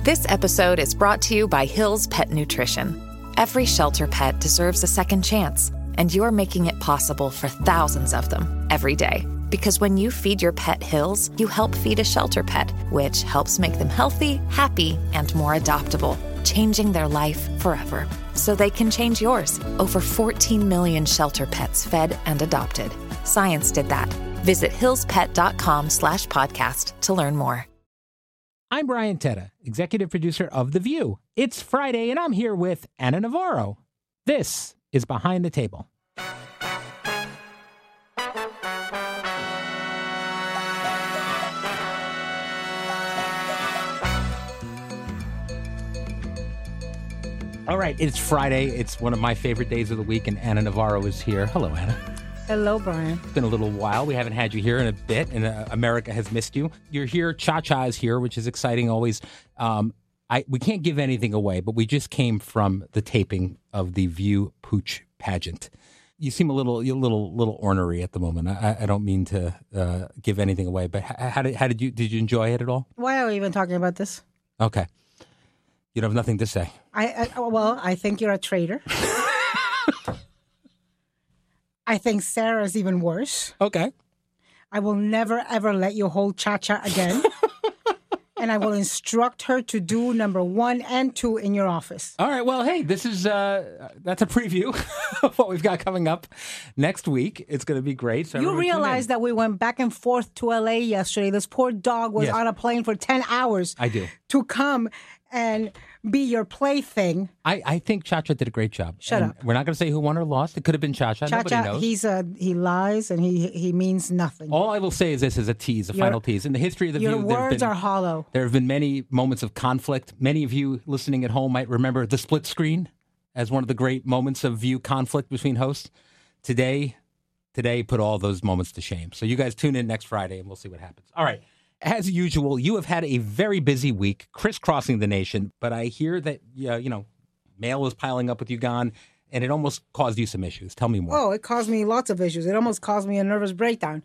This episode is brought to you by Hill's Pet Nutrition. Every shelter pet deserves a second chance, and you're making it possible for thousands of them every day. Because when you feed your pet Hill's, you help feed a shelter pet, which helps make them healthy, happy, and more adoptable, changing their life forever. So they can change yours. Over 14 million shelter pets fed and adopted. Science did that. Visit hillspet.com/podcast to learn more. I'm Brian Tetta, executive producer of The View. It's Friday, and I'm here with Ana Navarro. This is Behind the Table. All right, it's Friday. It's one of my favorite days of the week, and Ana Navarro is here. Hello, Ana. Hello, Brian. It's been a little while. We haven't had you here in a bit, and America has missed you. You're here. Cha-Cha is here, which is exciting always. We can't give anything away, but we just came from the taping of the View Pooch pageant. You seem a little ornery at the moment. I don't mean to give anything away, but how did you enjoy it at all? Why are we even talking about this? Okay, you have nothing to say. I think you're a traitor. I think Sarah's even worse. Okay. I will never, ever let you hold Cha-Cha again. And I will instruct her to do number 1 and 2 in your office. All right. Well, hey, this is that's a preview of what we've got coming up next week. It's going to be great. So you realize that we went back and forth to L.A. yesterday. This poor dog was on a plane for 10 hours. I do. To come and be your plaything. I think Cha-Cha did a great job. Shut up. We're not going to say who won or lost. It could have been Cha-Cha. Nobody knows. He lies and he means nothing. All I will say is this is a tease, final tease. In the history of The View, your words are hollow. There have been many moments of conflict. Many of you listening at home might remember the split screen as one of the great moments of View conflict between hosts. Today put all those moments to shame. So you guys tune in next Friday and we'll see what happens. All right. As usual, you have had a very busy week crisscrossing the nation, but I hear that, mail is piling up with you gone, and it almost caused you some issues. Tell me more. Oh, it caused me lots of issues. It almost caused me a nervous breakdown.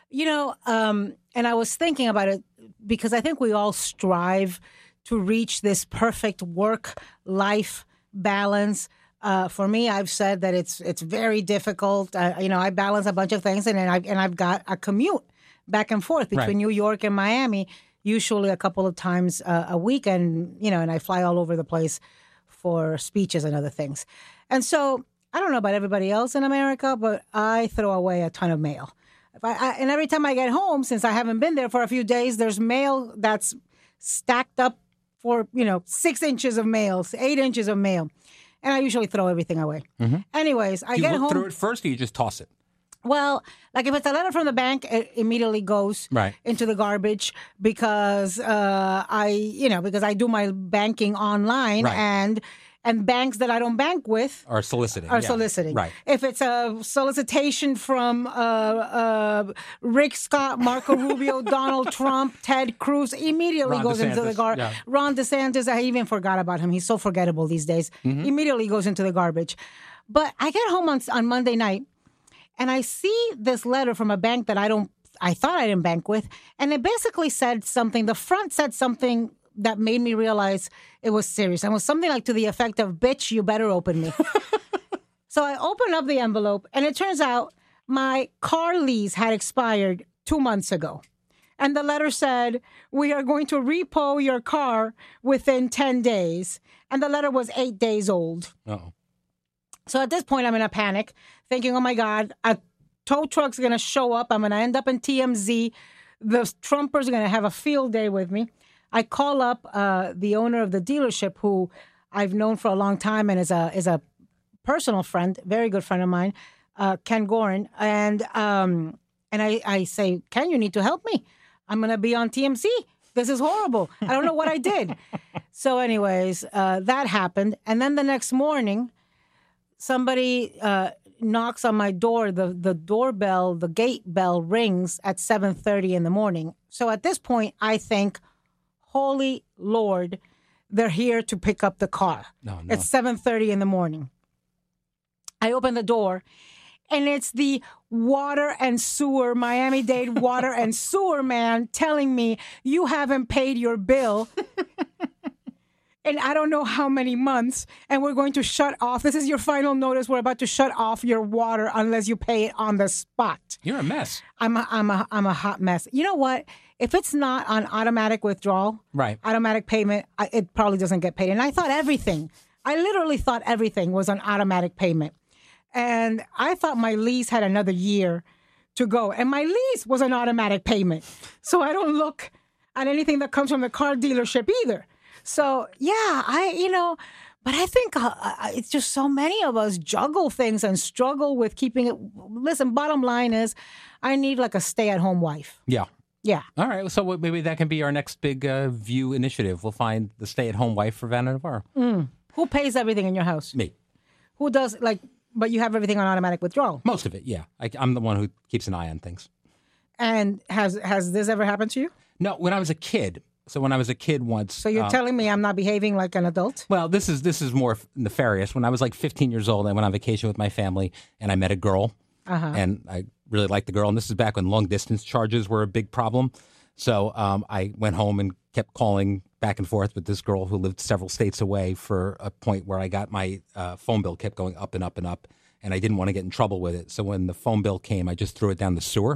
And I was thinking about it because I think we all strive to reach this perfect work-life balance. For me, I've said that it's very difficult. I balance a bunch of things, and I've got a commute back and forth between New York and Miami, usually a couple of times a week, and I fly all over the place for speeches and other things. And so I don't know about everybody else in America, but I throw away a ton of mail. And every time I get home, since I haven't been there for a few days, there's mail that's stacked up for 6 inches of mail, 8 inches of mail, and I usually throw everything away. Mm-hmm. Anyways, I get home. Do you look through it first, or you just toss it? Well, like if it's a letter from the bank, it immediately goes into the garbage because I do my banking online and banks that I don't bank with are soliciting. Right. If it's a solicitation from Rick Scott, Marco Rubio, Donald Trump, Ted Cruz, immediately goes into the garbage. Yeah. Ron DeSantis, I even forgot about him. He's so forgettable these days. Mm-hmm. Immediately goes into the garbage. But I get home on Monday night, and I see this letter from a bank that I thought I didn't bank with. And it basically said something. The front said something that made me realize it was serious. And it was something like to the effect of, bitch, you better open me. So I opened up the envelope, and it turns out my car lease had expired 2 months ago. And the letter said, we are going to repo your car within 10 days. And the letter was 8 days old. Uh-oh. So at this point, I'm in a panic, thinking, oh, my God, a tow truck's going to show up. I'm going to end up in TMZ. The Trumpers are going to have a field day with me. I call up the owner of the dealership, who I've known for a long time and is a personal friend, very good friend of mine, Ken Gorin. And I say, Ken, you need to help me. I'm going to be on TMZ. This is horrible. I don't know what I did. So anyways, that happened. And then the next morning, somebody knocks on my door. The doorbell, the gate bell rings at 7:30 in the morning. So at this point, I think, holy Lord, they're here to pick up the car. No. It's 7:30 in the morning. I open the door, and it's the water and sewer, Miami-Dade water and sewer man telling me, you haven't paid your bill. in I don't know how many months, and we're going to shut off. This is your final notice. We're about to shut off your water unless you pay it on the spot. You're a mess. I'm a hot mess. You know what? If it's not on automatic withdrawal, Right. automatic payment, it probably doesn't get paid. And I literally thought everything was on automatic payment. And I thought my lease had another year to go. And my lease was an automatic payment. So I don't look at anything that comes from the car dealership either. So, yeah, but I think it's just so many of us juggle things and struggle with keeping it. Listen, bottom line is I need like a stay-at-home wife. Yeah. Yeah. All right. So maybe that can be our next big View initiative. We'll find the stay-at-home wife for Vanna Navarro. Who pays everything in your house? Me. Who does, but you have everything on automatic withdrawal? Most of it, yeah. I'm the one who keeps an eye on things. And has this ever happened to you? No, when I was a kid. So when I was a kid once. So you're telling me I'm not behaving like an adult? Well, this is more nefarious. When I was like 15 years old, I went on vacation with my family, and I met a girl. And I really liked the girl. And this is back when long-distance charges were a big problem. So I went home and kept calling back and forth with this girl who lived several states away for a point where I got my phone bill kept going up and up and up, and I didn't want to get in trouble with it. So when the phone bill came, I just threw it down the sewer.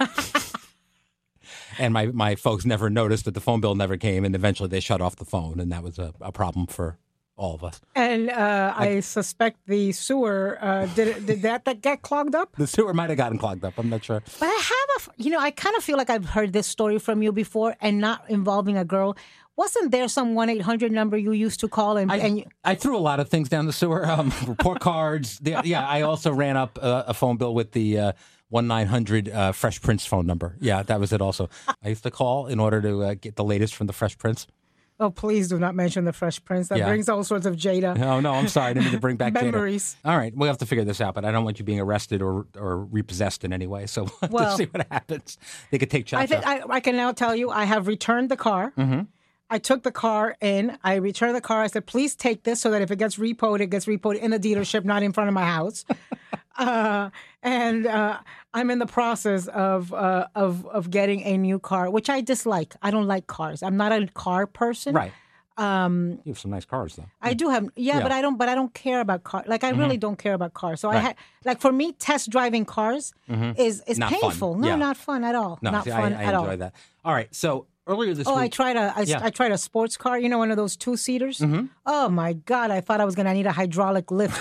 And my folks never noticed that the phone bill never came, and eventually they shut off the phone, and that was a problem for all of us. And I suspect the sewer, did that get clogged up? The sewer might have gotten clogged up. I'm not sure. But I kind of feel like I've heard this story from you before, and not involving a girl. Wasn't there some 1-800 number you used to call? I threw a lot of things down the sewer, report cards. I also ran up a phone bill with the 1-900 Fresh Prince phone number. Yeah, that was it also. I used to call in order to get the latest from the Fresh Prince. Oh, please do not mention the Fresh Prince. That brings all sorts of Jada. No, I'm sorry. I didn't mean to bring back memories. Jada. All right, we'll have to figure this out, but I don't want you being arrested or repossessed in any way. So we'll have to see what happens. They could take shots. I can now tell you I have returned the car. Mm-hmm. I took the car in. I returned the car. I said, please take this so that if it gets repoed, it gets repoed in the dealership, not in front of my house. And I'm in the process of getting a new car, which I dislike. I don't like cars. I'm not a car person. Right. You have some nice cars, though. I do have, but I don't care about cars. Like I really don't care about cars. So I for me, test driving cars is not painful. Fun. No, not fun at all. No, not fun at all. I enjoy that. All right, so earlier this week. I tried a sports car. You know, one of those 2-seaters. Mm-hmm. Oh my God! I thought I was gonna need a hydraulic lift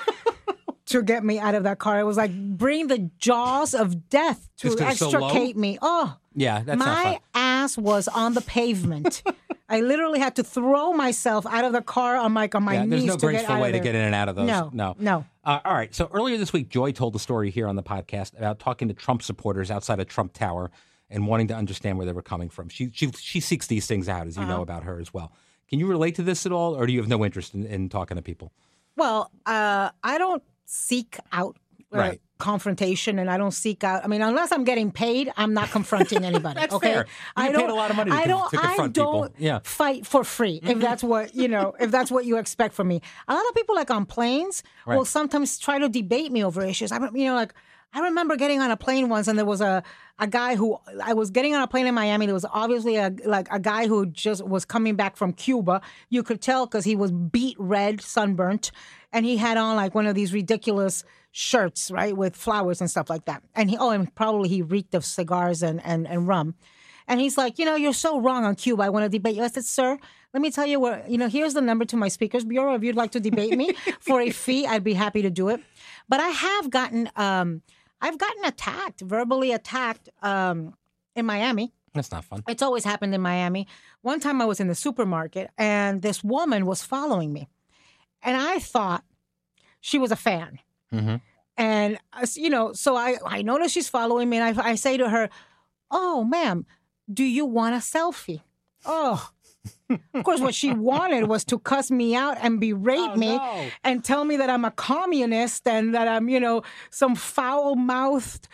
to get me out of that car. It was like bring the jaws of death to extricate me. Oh, yeah, that's not fun. My ass was on the pavement. I literally had to throw myself out of the car on my knees. There's no graceful way to get in and out of those. No. All right. So earlier this week, Joy told the story here on the podcast about talking to Trump supporters outside of Trump Tower and wanting to understand where they were coming from. She seeks these things out, as you know about her as well. Can you relate to this at all, or do you have no interest in talking to people? Well, I don't seek out confrontation, and I don't seek out. I mean, unless I'm getting paid, I'm not confronting anybody. That's okay? fair. You paid a lot of money to confront people. I don't fight for free if that's what if that's what you expect from me. A lot of people, like on planes, will sometimes try to debate me over issues. I remember getting on a plane once, and there was a guy who I was getting on a plane in Miami. There was obviously a guy who just was coming back from Cuba. You could tell because he was beet red, sunburnt, and he had on like one of these ridiculous shirts, right, with flowers and stuff like that. And and probably he reeked of cigars and rum. And he's like, you're so wrong on Cuba. I want to debate you. I said, sir, let me tell you where, here's the number to my speakers bureau. If you'd like to debate me for a fee, I'd be happy to do it. But I have gotten, I've gotten verbally attacked in Miami. That's not fun. It's always happened in Miami. One time I was in the supermarket and this woman was following me. And I thought she was a fan. Mm-hmm. And, so I notice she's following me and I say to her, oh, ma'am, do you want a selfie? Oh, of course, what she wanted was to cuss me out and berate me and tell me that I'm a communist and that I'm, some foul-mouthed,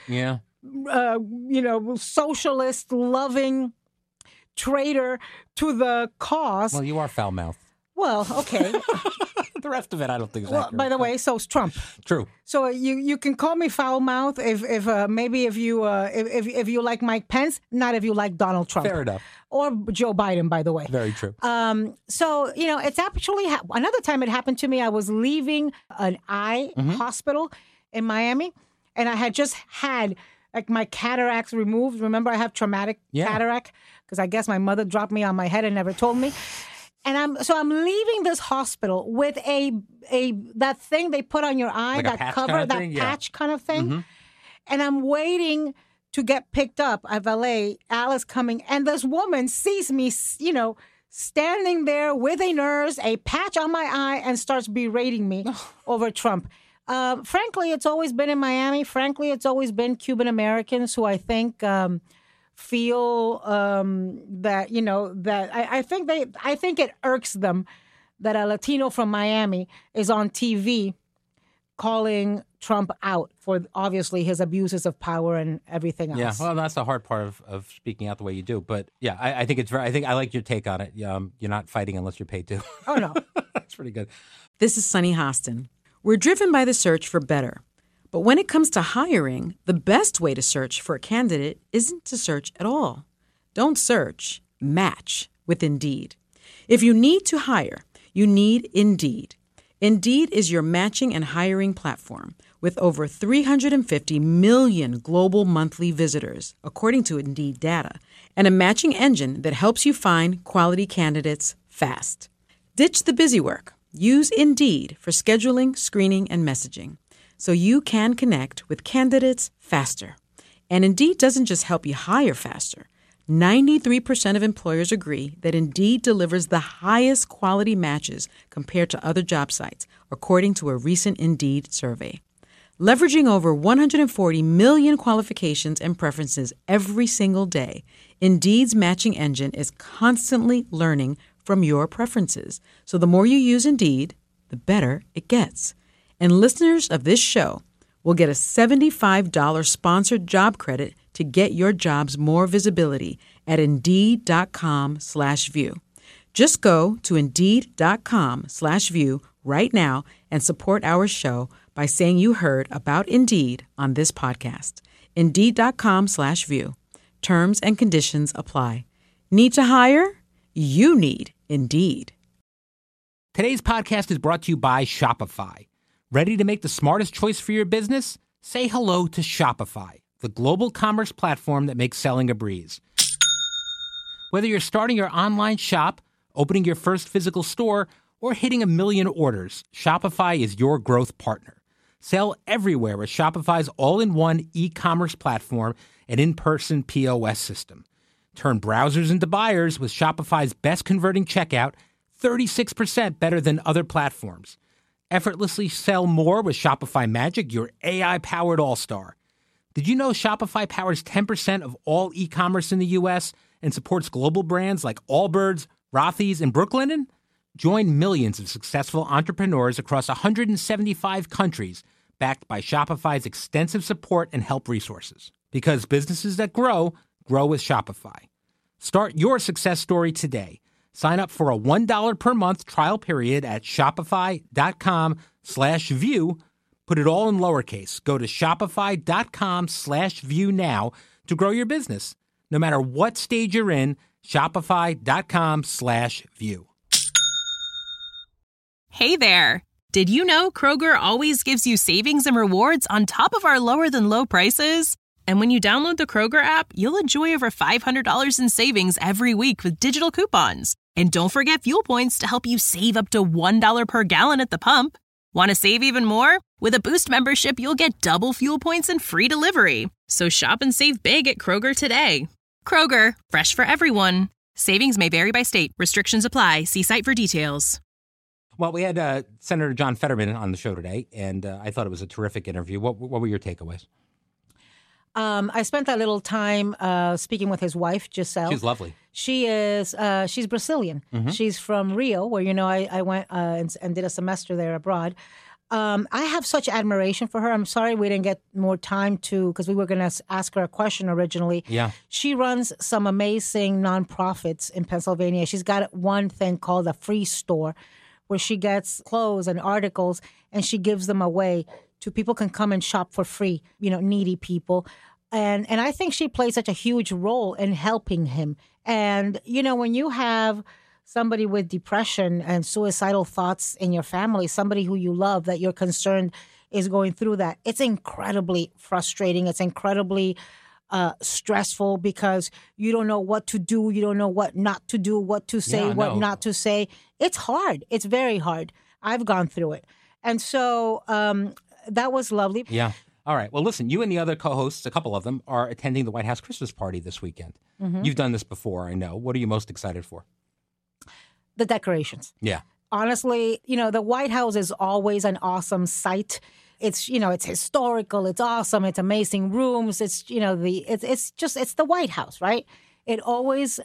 socialist-loving traitor to the cause. Well, you are foul-mouthed. Well, okay. The rest of it, I don't think is Well, accurate. by the way, so's Trump. True. So you can call me foul mouth if you like Mike Pence, not if you like Donald Trump. Fair enough. Or Joe Biden, by the way. Very true. So it's actually another time it happened to me. I was leaving an eye hospital in Miami, and I had just had like my cataracts removed. Remember, I have traumatic cataract because I guess my mother dropped me on my head and never told me. And I'm leaving this hospital with that thing they put on your eye, like that cover, that patch kind of thing. Mm-hmm. And I'm waiting to get picked up at valet. Alice coming, and this woman sees me, standing there with a nurse, a patch on my eye, and starts berating me over Trump. Frankly, it's always been in Miami. Frankly, it's always been Cuban Americans who I think feel that I think it irks them that a Latino from Miami is on TV calling Trump out for obviously his abuses of power and everything else. Yeah, well, that's the hard part of speaking out the way you do. But yeah, I think I like your take on it. You're not fighting unless you're paid to. Oh no, that's pretty good. This is Sunny Hostin. We're driven by the search for better. But when it comes to hiring, the best way to search for a candidate isn't to search at all. Don't search, match with Indeed. If you need to hire, you need Indeed. Indeed is your matching and hiring platform with over 350 million global monthly visitors, according to Indeed data, and a matching engine that helps you find quality candidates fast. Ditch the busy work. Use Indeed for scheduling, screening, and messaging, so you can connect with candidates faster. And Indeed doesn't just help you hire faster. 93% of employers agree that Indeed delivers the highest quality matches compared to other job sites, according to a recent Indeed survey. Leveraging over 140 million qualifications and preferences every single day, Indeed's matching engine is constantly learning from your preferences. So the more you use Indeed, the better it gets. And listeners of this show will get a $75 sponsored job credit to get your jobs more visibility at Indeed.com/view. Just go to Indeed.com/view right now and support our show by saying you heard about Indeed on this podcast. Indeed.com/view. Terms and conditions apply. Need to hire? You need Indeed. Today's podcast is brought to you by Shopify. Ready to make the smartest choice for your business? Say hello to Shopify, the global commerce platform that makes selling a breeze. Whether you're starting your online shop, opening your first physical store, or hitting 1 million orders, Shopify is your growth partner. Sell everywhere with Shopify's all-in-one e-commerce platform and in-person POS system. Turn browsers into buyers with Shopify's best-converting checkout, 36% better than other platforms. Effortlessly sell more with Shopify Magic, your AI-powered all-star. Did you know Shopify powers 10% of all e-commerce in the U.S. and supports global brands like Allbirds, Rothy's, and Brooklinen? Join millions of successful entrepreneurs across 175 countries, backed by Shopify's extensive support and help resources. Because businesses that grow with Shopify. Start your success story today. Sign up for a $1 per month trial period at shopify.com/view. Put it all in lowercase. Go to shopify.com/view now to grow your business. No matter what stage you're in, shopify.com/view. Hey there. Did you know Kroger always gives you savings and rewards on top of our lower than low prices? And when you download the Kroger app, you'll enjoy over $500 in savings every week with digital coupons. And don't forget fuel points to help you save up to $1 per gallon at the pump. Want to save even more? With a Boost membership, you'll get double fuel points and free delivery. So shop and save big at Kroger today. Kroger, fresh for everyone. Savings may vary by state. Restrictions apply. See site for details. Well, we had Senator John Fetterman on the show today, and I thought it was a terrific interview. What were your takeaways? I spent that little time speaking with his wife, Giselle. She's lovely. She is. She's Brazilian. Mm-hmm. She's from Rio, where I went and did a semester there abroad. I have such admiration for her. I'm sorry we didn't get more time because we were going to ask her a question originally. Yeah. She runs some amazing nonprofits in Pennsylvania. She's got one thing called a free store, where she gets clothes and articles and she gives them away to people can come and shop for free, needy people. And I think she plays such a huge role in helping him. And, when you have somebody with depression and suicidal thoughts in your family, somebody who you love that you're concerned is going through that, it's incredibly frustrating. It's incredibly stressful because you don't know what to do. You don't know what not to do, what to say, not to say. It's hard. It's very hard. I've gone through it. And so that was lovely. Yeah. All right. Well, listen, you and the other co-hosts, a couple of them, are attending the White House Christmas party this weekend. Mm-hmm. You've done this before, I know. What are you most excited for? The decorations. Yeah. Honestly, the White House is always an awesome sight. It's, it's historical. It's awesome. It's amazing rooms. It's, it's the White House, right? It always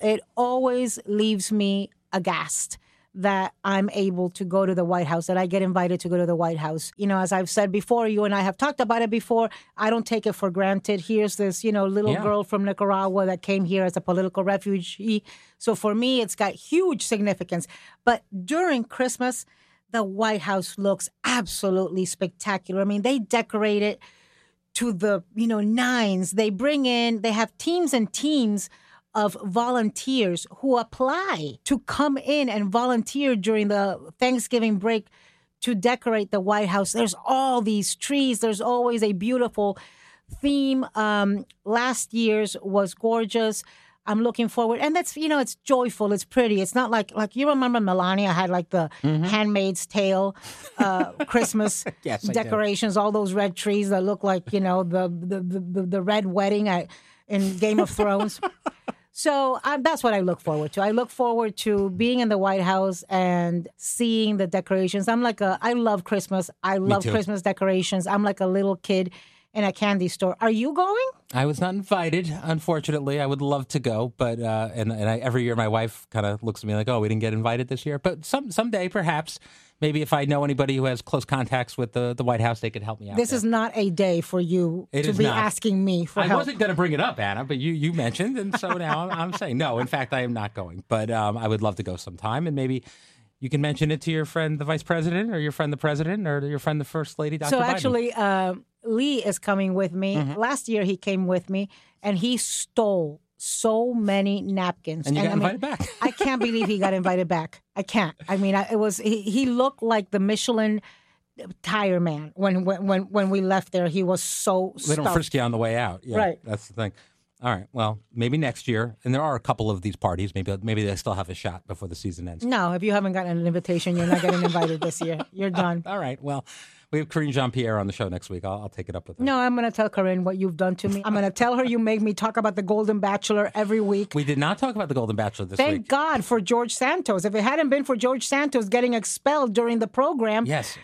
leaves me aghast that I'm able to go to the White House, that I get invited to go to the White House. As I've said before, you and I have talked about it before, I don't take it for granted. Here's this, little girl from Nicaragua that came here as a political refugee. So for me, it's got huge significance. But during Christmas, the White House looks absolutely spectacular. I mean, they decorate it to the, nines. They have teams and teams of volunteers who apply to come in and volunteer during the Thanksgiving break to decorate the White House. There's all these trees. There's always a beautiful theme. Last year's was gorgeous. I'm looking forward. And that's, it's joyful. It's pretty. It's not like you remember Melania had like the Handmaid's Tale Christmas decorations, all those red trees that look like, the red wedding in Game of Thrones. So that's what I look forward to. I look forward to being in the White House and seeing the decorations. I love Christmas. I love Christmas decorations. I'm like a little kid in a candy store. Are you going? I was not invited, unfortunately. I would love to go, but every year my wife kind of looks at me like, "Oh, we didn't get invited this year." But someday, perhaps, maybe if I know anybody who has close contacts with the White House, they could help me out. This is not a day for you to be asking me for help. I wasn't going to bring it up, Anna, but you mentioned, and so now I'm saying no. In fact, I am not going, but I would love to go sometime, and maybe you can mention it to your friend, the Vice President, or your friend, the President, or your friend, the First Lady, Dr. Biden. So actually, Lee is coming with me. Mm-hmm. Last year, he came with me, and he stole so many napkins. And you got invited back. I can't believe he got invited back. I can't. I mean, he looked like the Michelin tire man when we left there. He was so They don't frisk you on the way out. Yeah, right. That's the thing. All right. Well, maybe next year. And there are a couple of these parties. Maybe they still have a shot before the season ends. No, if you haven't gotten an invitation, you're not getting invited this year. You're done. All right. Well, we have Karine Jean-Pierre on the show next week. I'll take it up with her. No, I'm going to tell Karine what you've done to me. I'm going to tell her you make me talk about the Golden Bachelor every week. We did not talk about the Golden Bachelor this week. Thank God for George Santos. If it hadn't been for George Santos getting expelled during the program, yes,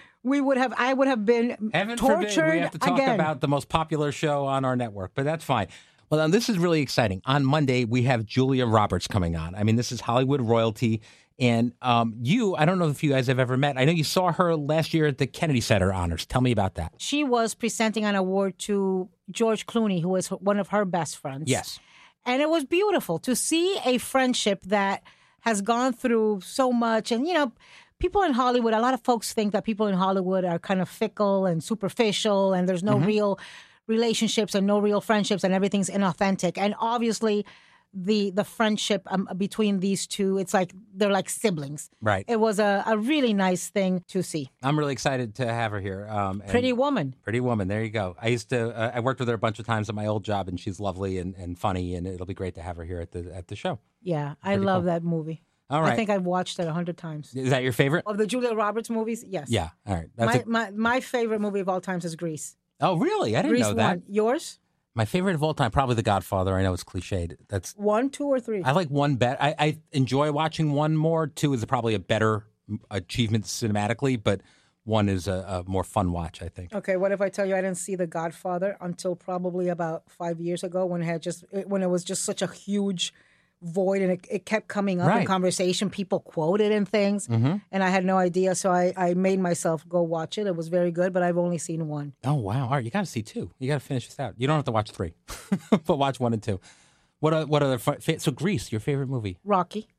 I would have been Heaven tortured forbid we have to talk again about the most popular show on our network, but that's fine. Well, now, this is really exciting. On Monday, we have Julia Roberts coming on. I mean, this is Hollywood royalty. And I don't know if you guys have ever met. I know you saw her last year at the Kennedy Center Honors. Tell me about that. She was presenting an award to George Clooney, who is one of her best friends. Yes. And it was beautiful to see a friendship that has gone through so much. And, people in Hollywood, a lot of folks think that people in Hollywood are kind of fickle and superficial and there's no real relationships and no real friendships and everything's inauthentic. And obviously the friendship between these two, it's like they're like siblings. Right. It was a really nice thing to see. I'm really excited to have her here. Pretty Woman. Pretty Woman. There you go. I worked with her a bunch of times at my old job, and she's lovely and funny, and it'll be great to have her here at the show. Yeah, I love that movie. All right. I think I've watched it 100 times. Is that your favorite? Of the Julia Roberts movies? Yes. Yeah. All right. My favorite movie of all times is Grease. Oh, really? I didn't know that. 1. Yours? My favorite of all time, probably The Godfather. I know it's cliched. That's 1, 2, or 3. I like 1 better. I enjoy watching 1 more. 2 is probably a better achievement cinematically, but 1 is a more fun watch, I think. Okay, what if I tell you I didn't see The Godfather until probably about 5 years ago when it was just such a huge void and it kept coming up in conversation. People quoted and things, and I had no idea, so I made myself go watch it. It was very good, but I've only seen 1. Oh, wow. All right, you got to see 2. You got to finish this out. You don't have to watch 3, but watch 1 and 2. What other so Grease, your favorite movie? Rocky.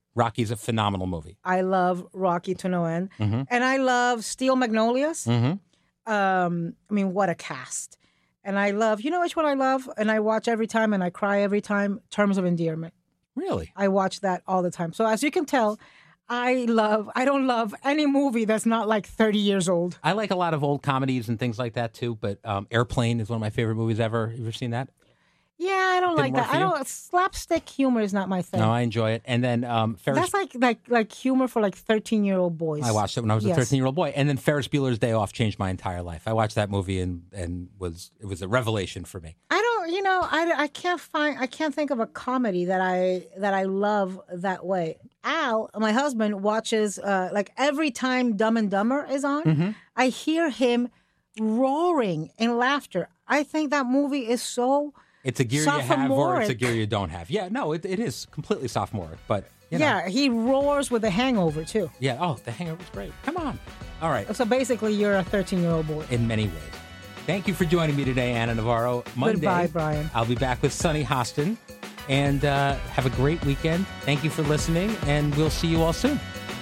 Rocky's a phenomenal movie. I love Rocky to no end. Mm-hmm. And I love Steel Magnolias. Mm-hmm. I mean, what a cast. And I love, you know which one I love? And I watch every time and I cry every time, Terms of Endearment. Really? I watch that all the time. So as you can tell, I don't love any movie that's not like 30 years old. I like a lot of old comedies and things like that too, but Airplane is one of my favorite movies ever. You ever seen that? Yeah, I don't like Didn't work that. for I you? don't. Slapstick humor is not my thing. No, I enjoy it. And then Ferris. That's like humor for like 13-year-old boys. I watched it when I was a Yes. 13-year-old boy. And then Ferris Bueller's Day Off changed my entire life. I watched that movie and it was a revelation for me. I don't. I can't think of a comedy that I love that way. Al, my husband, watches like every time Dumb and Dumber is on. Mm-hmm. I hear him roaring in laughter. I think that movie is so. It's a gear you have or it's a Sophomoric. gear you don't have. Yeah, no, it is completely sophomoric, but you know. Yeah, he roars with The Hangover too. Yeah, oh, The Hangover's great. Come on. All right, So basically, you're a 13-year-old boy. in many ways. Thank you for joining me today, Anna Navarro. Monday, Goodbye, Brian. I'll be back with Sunny Hostin. And have a great weekend. Thank you for listening, and we'll see you all soon.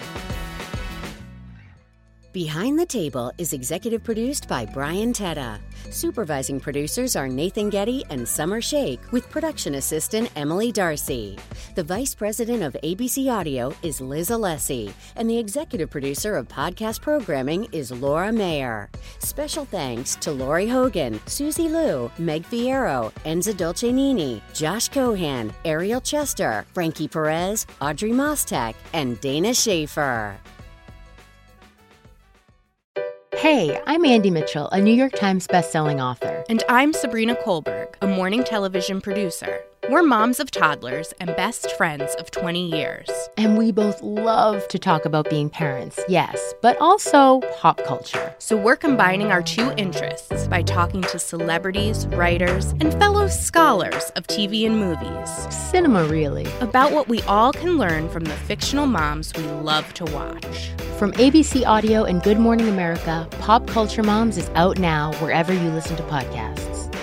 Behind the Table is executive produced by Brian Tetta. Supervising producers are Nathan Getty and Summer Shake, with production assistant Emily Darcy. The vice president of ABC Audio is Liz Alessi, and the executive producer of podcast programming is Laura Mayer. Special thanks to Lori Hogan, Susie Liu, Meg Fierro, Enza Dolcenini, Josh Cohan, Ariel Chester, Frankie Perez, Audrey Mostek, and Dana Schaefer. Hey, I'm Andy Mitchell, a New York Times bestselling author. And I'm Sabrina Kohlberg, a morning television producer. We're moms of toddlers and best friends of 20 years. And we both love to talk about being parents, yes, but also pop culture. So we're combining our two interests by talking to celebrities, writers, and fellow scholars of TV and movies Cinema, really. about what we all can learn from the fictional moms we love to watch. From ABC Audio and Good Morning America, Pop Culture Moms is out now wherever you listen to podcasts.